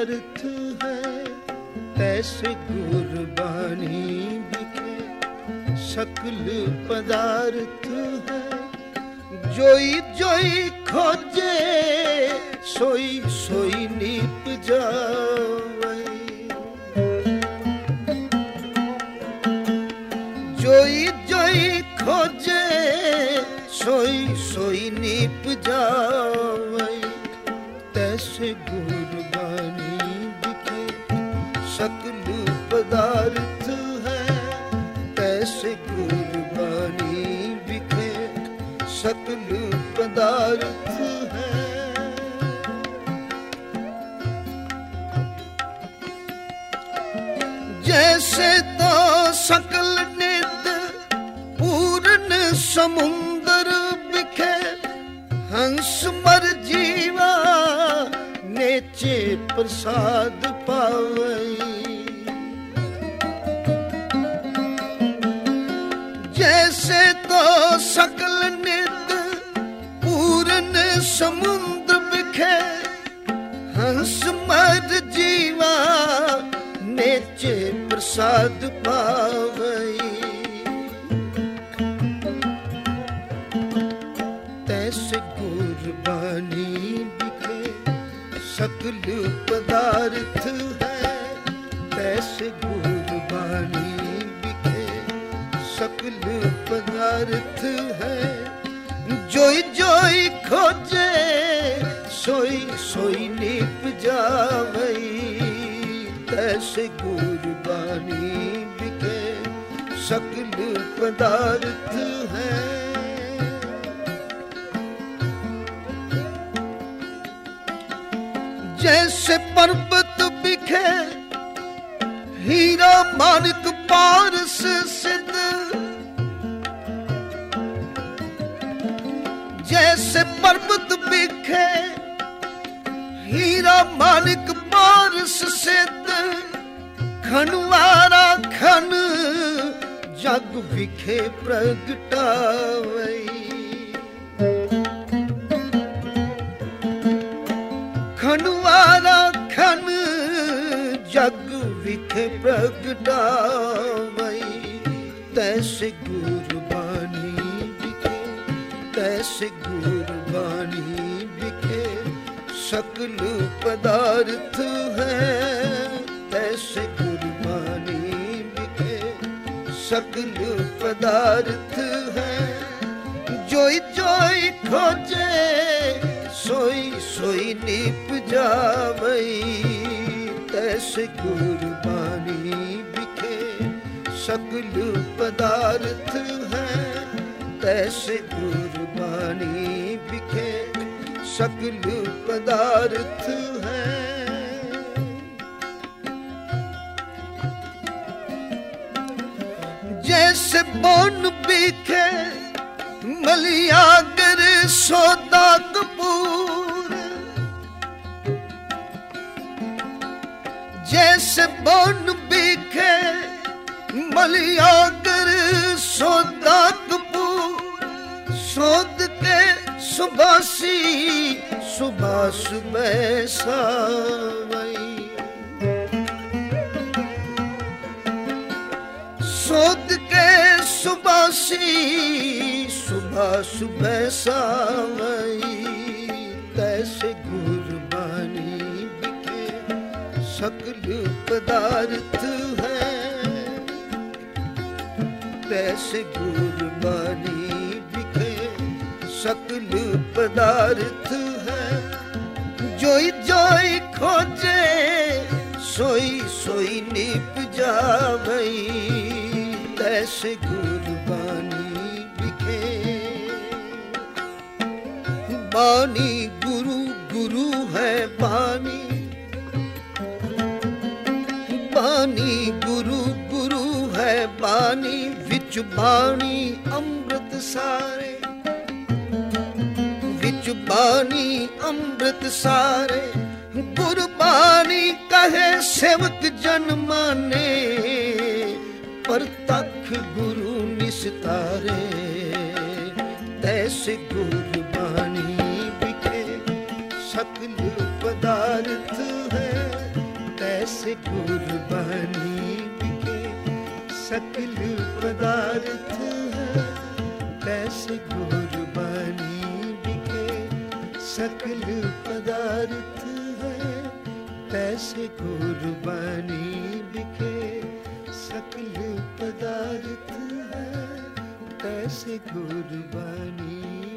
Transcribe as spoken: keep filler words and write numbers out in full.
पदार्थ है, तैसे गुरबानी बिखे सकल पदार्थ है। जोई जोई खोजे सोई सोई नीप जावे, जोई जोई खोजे सोई सोई नीप जावे, तैसे गुरबानी बिखे सकल पदार्थ है, तैसे गुरबानी बिखे सकल पदार्थ है। जैसे तो सकल निध पूर्ण समुंदर बिखे, हंस मर जीवा नेचे प्रसाद पावई। जैसे तो सकल निध पूर्ण समुद्र बिखे, हंस मर जीवा नेचे प्रसाद पावई। तैसे गुरबानी बिखे सकल पदार्थ है, तैसे गुरबानी बिखे सकल पदार्थ है। जोई जोई खोजे सोई सोई नीप जावई, तैसे गुरबानी बिखे सकल पदार्थ है। जैसे पर्वत बिखे हीरा माणिक पारस सिद्ध, जैसे पर्वत बिखे हीरा माणिक पारस सिद्ध, खनवारा खन जग विखे प्रगटावई। खनवारा खन जग विखे प्रगटावई, तैसे गुरबानी बिखे तैसे गुरबानी बिखे सकल पदार्थ है, तैसे गुरबानी बिखे सकल पदार्थ है। जोई जोई खोजे सोई सोई नीप जावई, तैसे गुरबानी बिखे सकल पदार्थ है, तैसे गुरबानी बिखे सकल पदार्थ है। जैसे बन बिखे मलियागर सौदा कपूर, जैसे बन बिखे मलियागर सौदा कपूर, सोद के सुबासी सुबास बैसावई। सोद के सुबासी सुबास बैसावई, तैसे गुरबानी बिखे सकल पदार्थ है, तैसे गुरबानी बिखे सकल पदार्थ है। जोई जोई खोजे सोई सोई नीप जावई, तैसे गुरबानी बिखे। बानी गुरु गुरु है बानी, बानी गुरु गुरु है बानी, विच बानी अमृत सारे, विच बानी अमृत सारे। गुरबानी कहे सेवक जन माने, परतख गुरु निस्तारे, तैसे गुरबानी बिखे सकल पदार्थ है, तैसे कुर्बानी बिके सकल पदार्थ है, तैसे कुर्बानी बिके सकल पदार्थ है, तैसे कुर्बानी बिके सकल पदार्थ है, तैसे कुर्बानी